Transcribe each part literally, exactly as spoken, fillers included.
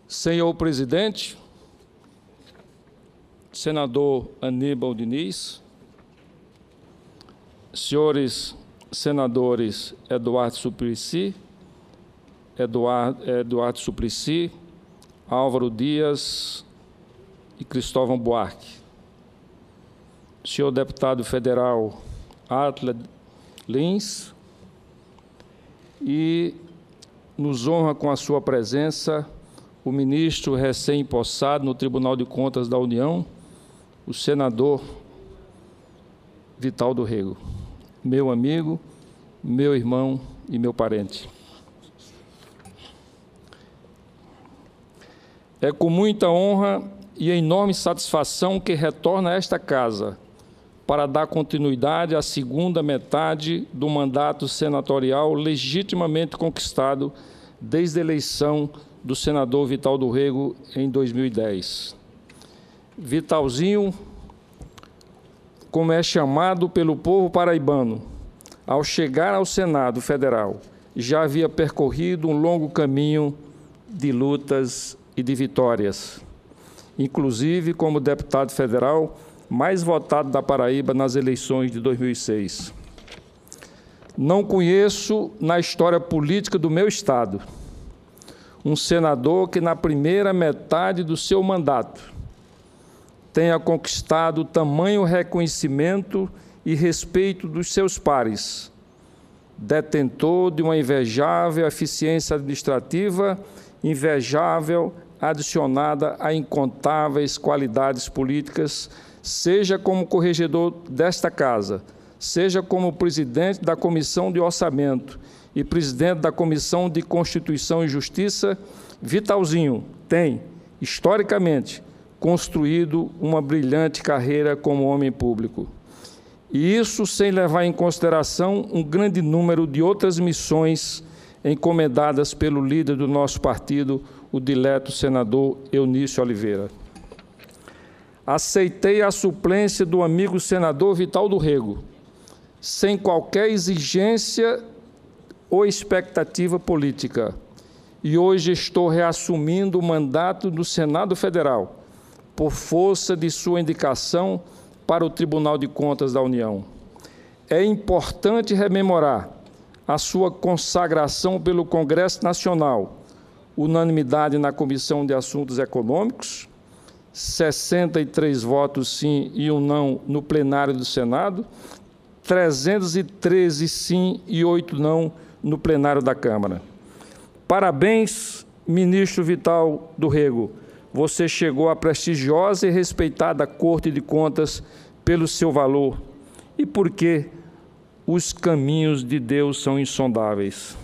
Senhor presidente, senador Aníbal Diniz, senhores senadores Eduardo Suplicy, Eduardo, Eduardo Suplicy, Álvaro Dias e Cristóvão Buarque, senhor deputado federal Atila Lins, e nos honra com a sua presença o ministro recém-empossado no Tribunal de Contas da União, o senador Vital do Rego, meu amigo, meu irmão e meu parente. É com muita honra e enorme satisfação que retorno a esta casa para dar continuidade à segunda metade do mandato senatorial legitimamente conquistado desde a eleição do senador Vital do Rego em dois mil e dez. Vitalzinho, como é chamado pelo povo paraibano, ao chegar ao Senado Federal, já havia percorrido um longo caminho de lutas e de vitórias, inclusive como deputado federal mais votado da Paraíba nas eleições de dois mil e seis. Não conheço na história política do meu estado um senador que, na primeira metade do seu mandato, tenha conquistado tamanho reconhecimento e respeito dos seus pares, detentor de uma invejável eficiência administrativa, invejável adicionada a incontáveis qualidades políticas, seja como corregedor desta casa, seja como presidente da Comissão de Orçamento e presidente da Comissão de Constituição e Justiça, Vitalzinho tem, historicamente, construído uma brilhante carreira como homem público. E isso sem levar em consideração um grande número de outras missões encomendadas pelo líder do nosso partido, o dileto senador Eunício Oliveira. Aceitei a suplência do amigo senador Vital do Rego, sem qualquer exigência ou expectativa política, e hoje estou reassumindo o mandato do Senado Federal, por força de sua indicação para o Tribunal de Contas da União. É importante rememorar a sua consagração pelo Congresso Nacional, unanimidade na Comissão de Assuntos Econômicos, sessenta e três votos sim e um não no plenário do Senado, trezentos e treze sim e oito não no plenário da Câmara. Parabéns, ministro Vital do Rego. Você chegou à prestigiosa e respeitada Corte de Contas pelo seu valor e porque os caminhos de Deus são insondáveis.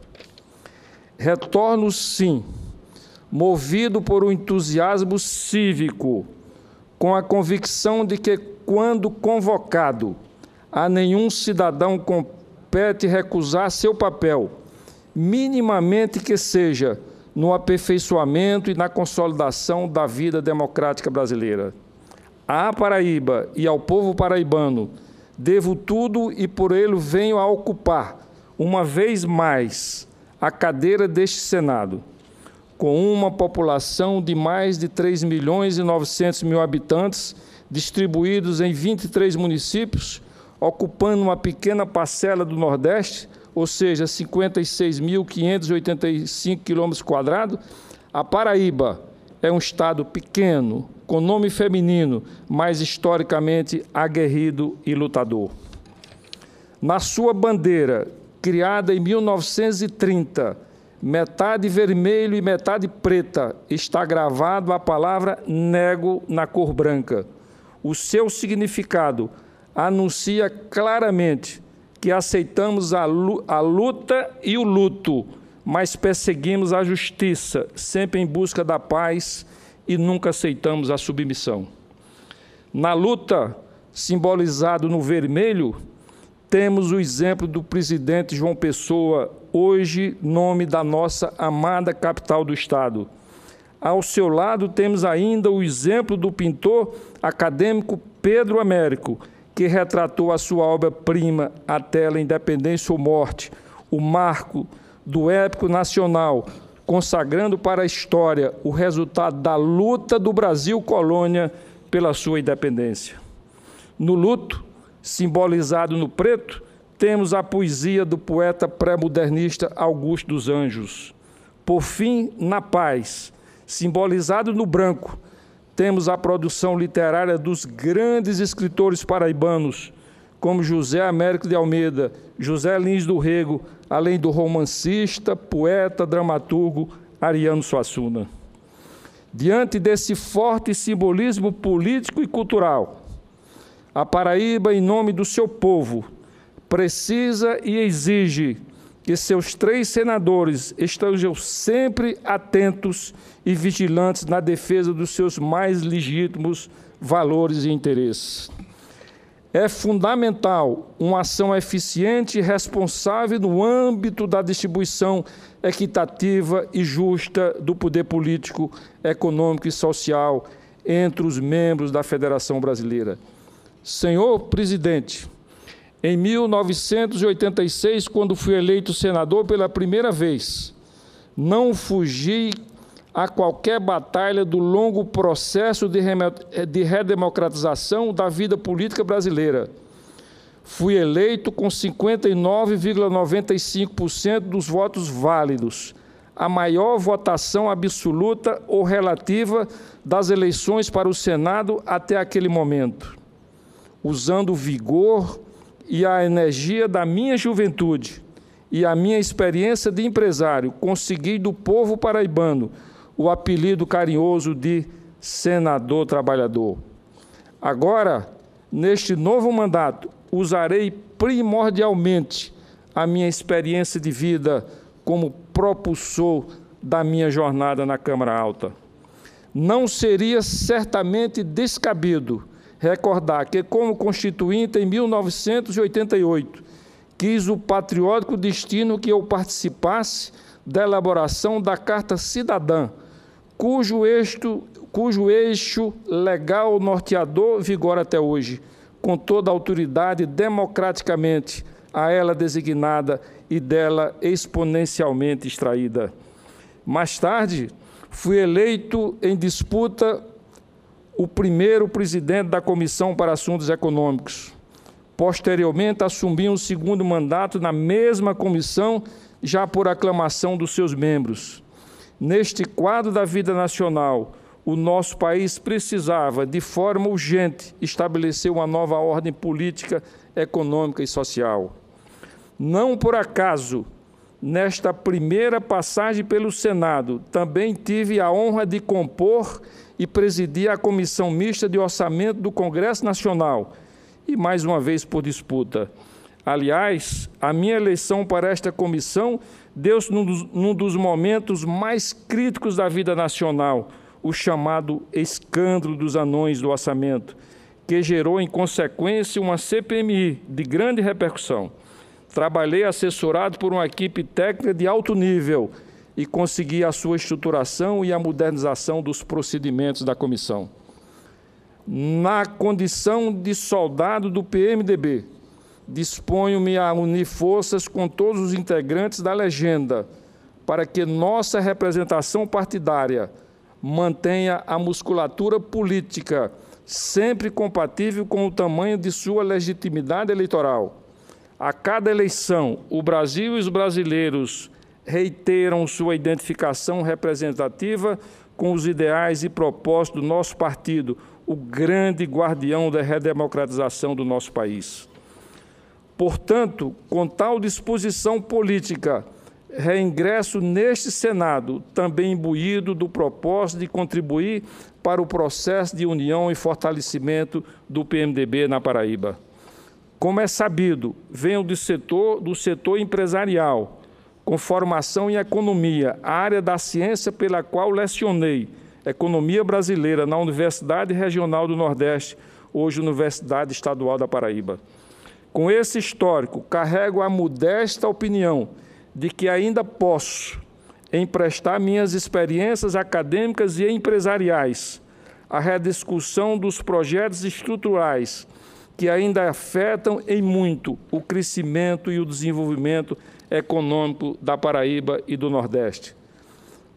Retorno, sim, movido por um entusiasmo cívico, com a convicção de que, quando convocado, a nenhum cidadão compete recusar seu papel, minimamente que seja no aperfeiçoamento e na consolidação da vida democrática brasileira. À Paraíba e ao povo paraibano devo tudo e por ele venho a ocupar, uma vez mais, a cadeira deste Senado, com uma população de mais de três milhões e novecentos mil habitantes, distribuídos em vinte e três municípios, ocupando uma pequena parcela do Nordeste, ou seja, cinquenta e seis mil quinhentos e oitenta e cinco quilômetros quadrados, a Paraíba é um estado pequeno, com nome feminino, mas historicamente aguerrido e lutador. Na sua bandeira, criada em mil novecentos e trinta, metade vermelho e metade preta, está gravado a palavra nego na cor branca. O seu significado anuncia claramente que aceitamos a luta e o luto, mas perseguimos a justiça, sempre em busca da paz e nunca aceitamos a submissão. Na luta, simbolizado no vermelho, temos o exemplo do presidente João Pessoa, hoje nome da nossa amada capital do Estado. Ao seu lado, temos ainda o exemplo do pintor acadêmico Pedro Américo, que retratou a sua obra-prima, a tela Independência ou Morte, o marco do épico nacional, consagrando para a história o resultado da luta do Brasil colônia pela sua independência. No luto, simbolizado no preto, temos a poesia do poeta pré-modernista Augusto dos Anjos. Por fim, na paz, simbolizado no branco, temos a produção literária dos grandes escritores paraibanos, como José Américo de Almeida, José Lins do Rego, além do romancista, poeta, dramaturgo Ariano Suassuna. Diante desse forte simbolismo político e cultural, a Paraíba, em nome do seu povo, precisa e exige que seus três senadores estejam sempre atentos e vigilantes na defesa dos seus mais legítimos valores e interesses. É fundamental uma ação eficiente e responsável no âmbito da distribuição equitativa e justa do poder político, econômico e social entre os membros da Federação Brasileira. Senhor presidente, em mil novecentos e oitenta e seis, quando fui eleito senador pela primeira vez, não fugi a qualquer batalha do longo processo de redemocratização da vida política brasileira. Fui eleito com cinquenta e nove vírgula noventa e cinco por cento dos votos válidos, a maior votação absoluta ou relativa das eleições para o Senado até aquele momento. Usando o vigor e a energia da minha juventude e a minha experiência de empresário, consegui do povo paraibano o apelido carinhoso de senador trabalhador. Agora, neste novo mandato, usarei primordialmente a minha experiência de vida como propulsor da minha jornada na Câmara Alta. Não seria certamente descabido recordar que, como constituinte em mil novecentos e oitenta e oito, quis o patriótico destino que eu participasse da elaboração da Carta Cidadã, cujo eixo, cujo eixo legal norteador vigora até hoje, com toda a autoridade democraticamente a ela designada e dela exponencialmente extraída. Mais tarde, fui eleito em disputa o primeiro presidente da Comissão para Assuntos Econômicos. Posteriormente, assumi um segundo mandato na mesma comissão, já por aclamação dos seus membros. Neste quadro da vida nacional, o nosso país precisava, de forma urgente, estabelecer uma nova ordem política, econômica e social. Não por acaso, nesta primeira passagem pelo Senado, também tive a honra de compor e presidir a Comissão Mista de Orçamento do Congresso Nacional, e mais uma vez por disputa. Aliás, a minha eleição para esta comissão deu-se num dos, num dos momentos mais críticos da vida nacional, o chamado escândalo dos anões do orçamento, que gerou, em consequência, uma C P M I de grande repercussão. Trabalhei assessorado por uma equipe técnica de alto nível e consegui a sua estruturação e a modernização dos procedimentos da comissão. Na condição de soldado do P M D B, disponho-me a unir forças com todos os integrantes da legenda para que nossa representação partidária mantenha a musculatura política sempre compatível com o tamanho de sua legitimidade eleitoral. A cada eleição, o Brasil e os brasileiros reiteram sua identificação representativa com os ideais e propósitos do nosso partido, o grande guardião da redemocratização do nosso país. Portanto, com tal disposição política, reingresso neste Senado, também imbuído do propósito de contribuir para o processo de união e fortalecimento do P M D B na Paraíba. Como é sabido, venho do setor, do setor empresarial, com formação em economia, a área da ciência pela qual lecionei, Economia Brasileira, na Universidade Regional do Nordeste, hoje Universidade Estadual da Paraíba. Com esse histórico, carrego a modesta opinião de que ainda posso emprestar minhas experiências acadêmicas e empresariais à rediscussão dos projetos estruturais que ainda afetam em muito o crescimento e o desenvolvimento econômico da Paraíba e do Nordeste.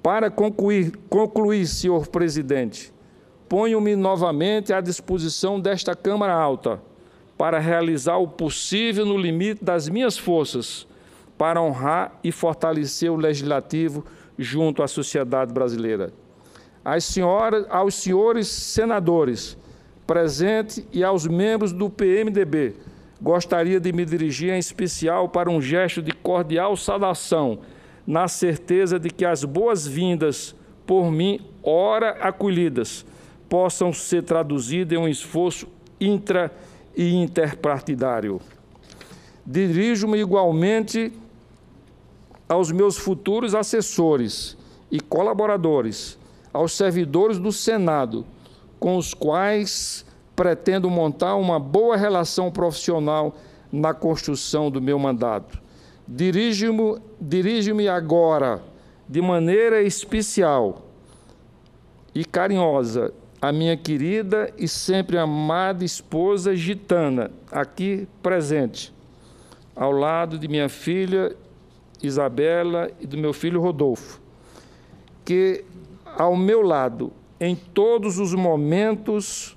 Para concluir, concluir, senhor presidente, ponho-me novamente à disposição desta Câmara Alta para realizar o possível no limite das minhas forças para honrar e fortalecer o Legislativo junto à sociedade brasileira. Às senhoras, aos senhores senadores presentes e aos membros do P M D B, gostaria de me dirigir em especial para um gesto de cordial saudação, na certeza de que as boas-vindas por mim, ora acolhidas, possam ser traduzidas em um esforço intra- e interpartidário. Dirijo-me igualmente aos meus futuros assessores e colaboradores, aos servidores do Senado, com os quais pretendo montar uma boa relação profissional na construção do meu mandato. Dirijo-me, dirijo-me agora, de maneira especial e carinhosa, à minha querida e sempre amada esposa Gitana, aqui presente, ao lado de minha filha Isabela e do meu filho Rodolfo, que ao meu lado, em todos os momentos,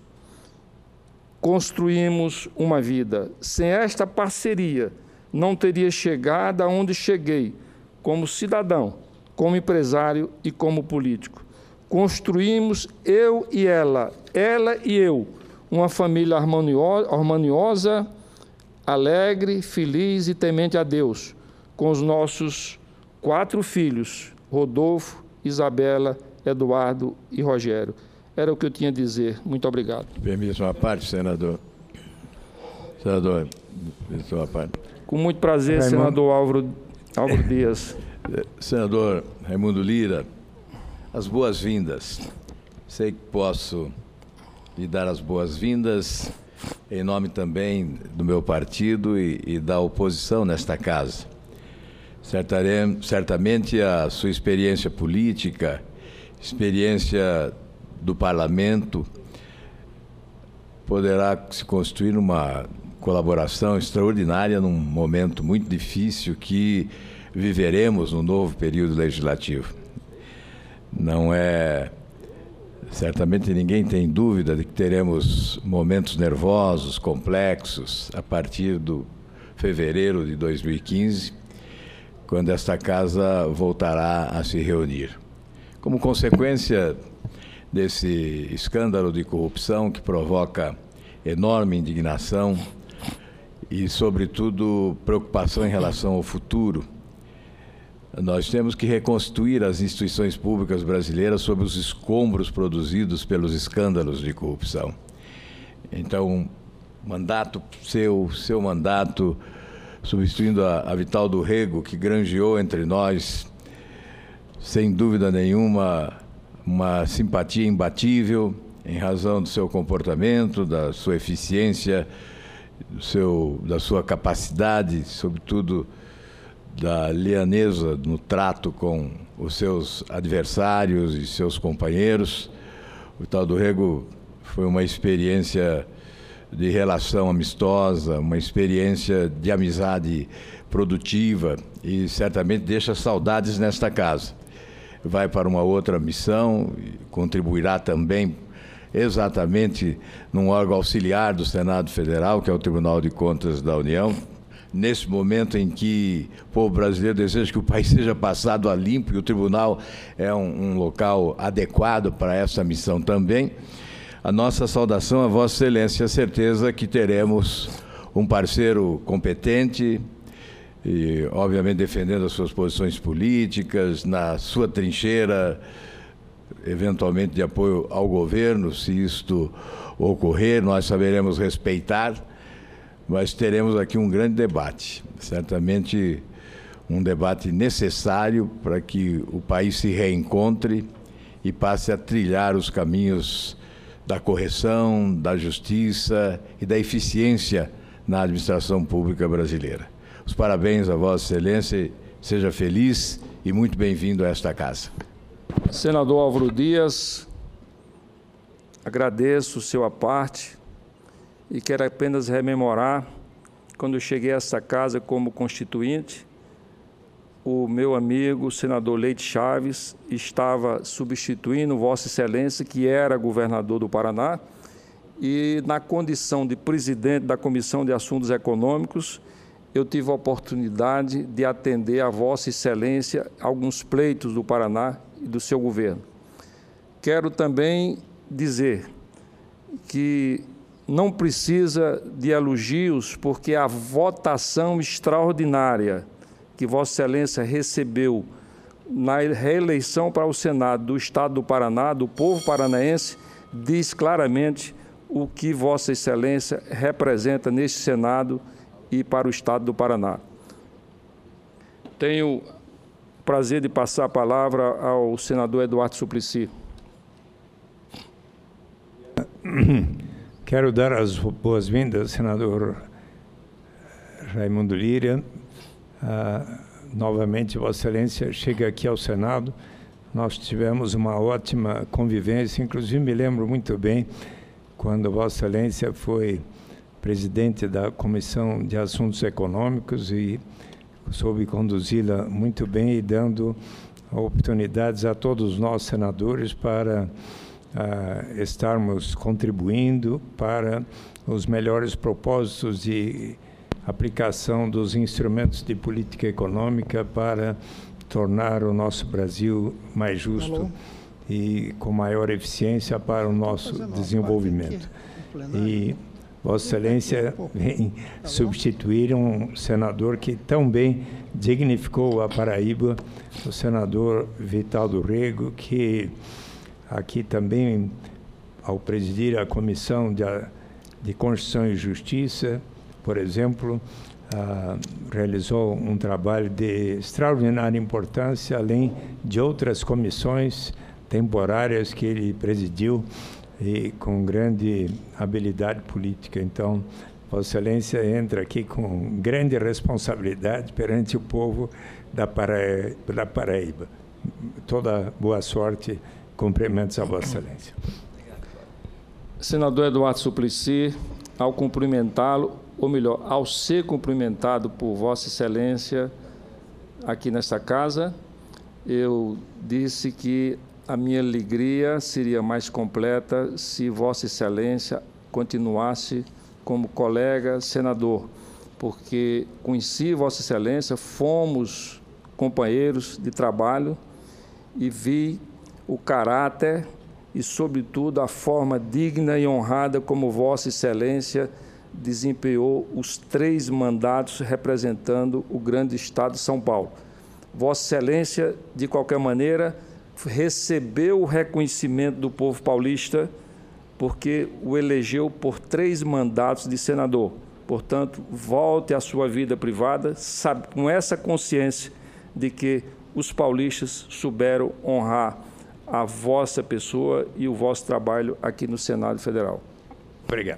construímos uma vida. Sem esta parceria, não teria chegado aonde cheguei, como cidadão, como empresário e como político. Construímos, eu e ela, ela e eu, uma família harmoniosa, alegre, feliz e temente a Deus, com os nossos quatro filhos, Rodolfo, Isabela, Eduardo e Rogério. Era o que eu tinha a dizer. Muito obrigado. Permite uma parte, senador. Senador, permite uma parte. Com muito prazer, Raimundo. senador Álvaro, Álvaro Dias. Senador Raimundo Lira, as boas-vindas. Sei que posso lhe dar as boas-vindas em nome também do meu partido e, e da oposição nesta casa. Certamente a sua experiência política, experiência do parlamento, poderá se construir uma colaboração extraordinária num momento muito difícil que viveremos no novo período legislativo. Não é... Certamente ninguém tem dúvida de que teremos momentos nervosos, complexos, a partir do fevereiro de dois mil e quinze, quando esta casa voltará a se reunir. Como consequência desse escândalo de corrupção que provoca enorme indignação e, sobretudo, preocupação em relação ao futuro, nós temos que reconstruir as instituições públicas brasileiras sob os escombros produzidos pelos escândalos de corrupção. Então, mandato seu, seu mandato, substituindo a, a Vital do Rego, que granjeou entre nós, sem dúvida nenhuma, uma simpatia imbatível em razão do seu comportamento, da sua eficiência, do seu, da sua capacidade, sobretudo da leaneza no trato com os seus adversários e seus companheiros. O Vital do Rego foi uma experiência de relação amistosa, uma experiência de amizade produtiva e certamente deixa saudades nesta casa. Vai para uma outra missão e contribuirá também exatamente num órgão auxiliar do Senado Federal, que é o Tribunal de Contas da União, nesse momento em que o povo brasileiro deseja que o país seja passado a limpo, e o tribunal é um, um local adequado para essa missão também. A nossa saudação a Vossa Excelência, a certeza que teremos um parceiro competente e, obviamente, defendendo as suas posições políticas, na sua trincheira, eventualmente de apoio ao governo, se isto ocorrer, nós saberemos respeitar, mas teremos aqui um grande debate, certamente um debate necessário para que o país se reencontre e passe a trilhar os caminhos da correção, da justiça e da eficiência na administração pública brasileira. Os parabéns a Vossa Excelência, seja feliz e muito bem-vindo a esta casa. Senador Álvaro Dias, agradeço o seu aparte e quero apenas rememorar, quando eu cheguei a essa casa como constituinte, o meu amigo, o senador Leite Chaves, estava substituindo Vossa Excelência, que era governador do Paraná, e na condição de presidente da Comissão de Assuntos Econômicos, eu tive a oportunidade de atender a Vossa Excelência alguns pleitos do Paraná e do seu governo. Quero também dizer que não precisa de elogios, porque a votação extraordinária que Vossa Excelência recebeu na reeleição para o Senado do Estado do Paraná, do povo paranaense, diz claramente o que Vossa Excelência representa neste Senado e para o Estado do Paraná. Tenho o prazer de passar a palavra ao senador Eduardo Suplicy. Quero dar as boas-vindas, senador Raimundo Líria. Ah, novamente, Vossa Excelência chega aqui ao Senado. Nós tivemos uma ótima convivência, inclusive me lembro muito bem quando Vossa Excelência foi presidente da Comissão de Assuntos Econômicos e soube conduzi-la muito bem e dando oportunidades a todos nós, senadores, para ah, estarmos contribuindo para os melhores propósitos de aplicação dos instrumentos de política econômica para tornar o nosso Brasil mais justo Alô. e com maior eficiência para o nosso desenvolvimento. E Vossa Excelência vem substituir um senador que tão bem dignificou a Paraíba, o senador Vital do Rego, que aqui também, ao presidir a Comissão de, de Constituição e Justiça, por exemplo, ah, realizou um trabalho de extraordinária importância, além de outras comissões temporárias que ele presidiu e com grande habilidade política. Então, Vossa Excelência entra aqui com grande responsabilidade perante o povo da Paraíba. Da Paraíba. Toda boa sorte, cumprimentos a Vossa Excelência. Senador Eduardo Suplicy, ao cumprimentá-lo, ou melhor, ao ser cumprimentado por Vossa Excelência aqui nesta casa, eu disse que a minha alegria seria mais completa se Vossa Excelência continuasse como colega senador, porque conheci Vossa Excelência, fomos companheiros de trabalho e vi o caráter e, sobretudo, a forma digna e honrada como Vossa Excelência desempenhou os três mandatos representando o grande Estado de São Paulo. Vossa Excelência, de qualquer maneira, recebeu o reconhecimento do povo paulista porque o elegeu por três mandatos de senador. Portanto, volte à sua vida privada, sabe, com essa consciência de que os paulistas souberam honrar a vossa pessoa e o vosso trabalho aqui no Senado Federal. Obrigado.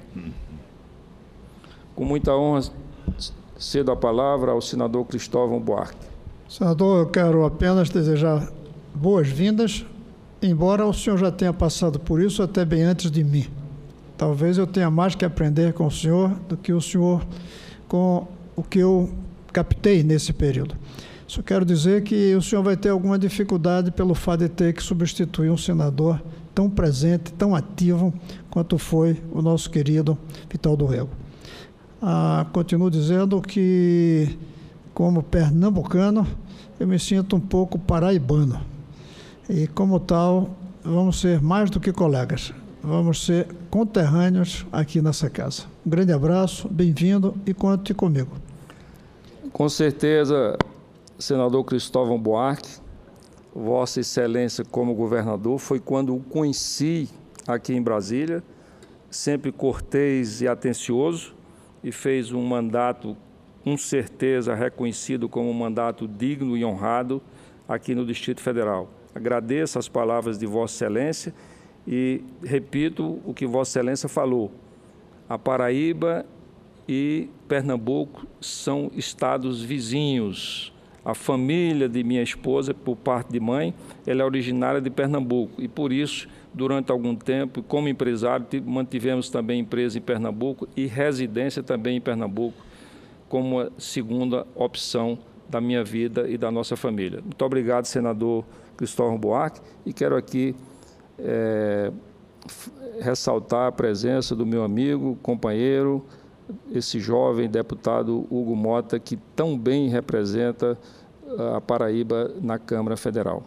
Com muita honra, cedo a palavra ao senador Cristóvão Buarque. Senador, eu quero apenas desejar boas-vindas, embora o senhor já tenha passado por isso até bem antes de mim. Talvez eu tenha mais que aprender com o senhor do que o senhor com o que eu captei nesse período. Só quero dizer que o senhor vai ter alguma dificuldade pelo fato de ter que substituir um senador tão presente, tão ativo, quanto foi o nosso querido Vital do Rego. Ah, continuo dizendo que, como pernambucano, eu me sinto um pouco paraibano. E, como tal, vamos ser mais do que colegas. Vamos ser conterrâneos aqui nessa casa. Um grande abraço, bem-vindo e conte comigo. Com certeza, senador Cristóvão Buarque, Vossa Excelência como governador, foi quando o conheci aqui em Brasília, sempre cortês e atencioso, e fez um mandato, com certeza, reconhecido como um mandato digno e honrado aqui no Distrito Federal. Agradeço as palavras de Vossa Excelência e repito o que Vossa Excelência falou. A Paraíba e Pernambuco são estados vizinhos. A família de minha esposa, por parte de mãe, ela é originária de Pernambuco e, por isso, durante algum tempo, como empresário, mantivemos também empresa em Pernambuco e residência também em Pernambuco, como a segunda opção da minha vida e da nossa família. Muito obrigado, senador Cristóvão Buarque, e quero aqui é, ressaltar a presença do meu amigo, companheiro, esse jovem deputado Hugo Mota, que tão bem representa a Paraíba na Câmara Federal.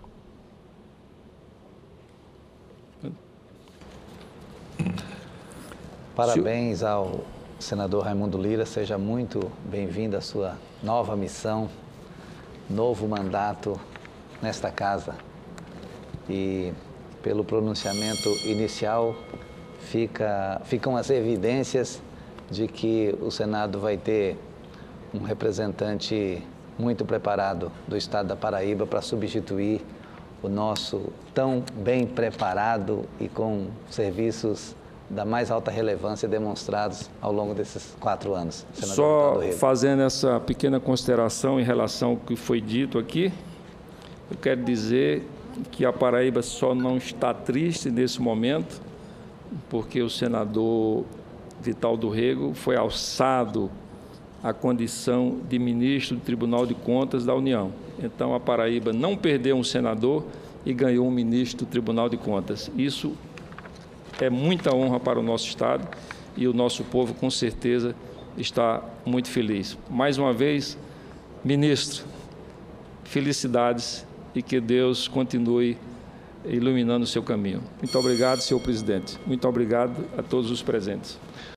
Parabéns ao senador Raimundo Lira, seja muito bem-vindo à sua nova missão, novo mandato nesta casa. E pelo pronunciamento inicial, fica, ficam as evidências de que o Senado vai ter um representante muito preparado do Estado da Paraíba para substituir o nosso tão bem preparado e com serviços da mais alta relevância demonstrados ao longo desses quatro anos. Só fazendo essa pequena consideração em relação ao que foi dito aqui, eu quero dizer que a Paraíba só não está triste nesse momento, porque o senador Vital do Rego foi alçado à condição de ministro do Tribunal de Contas da União. Então, a Paraíba não perdeu um senador e ganhou um ministro do Tribunal de Contas. Isso é muita honra para o nosso Estado e o nosso povo, com certeza, está muito feliz. Mais uma vez, ministro, felicidades e que Deus continue iluminando o seu caminho. Muito obrigado, senhor presidente. Muito obrigado a todos os presentes.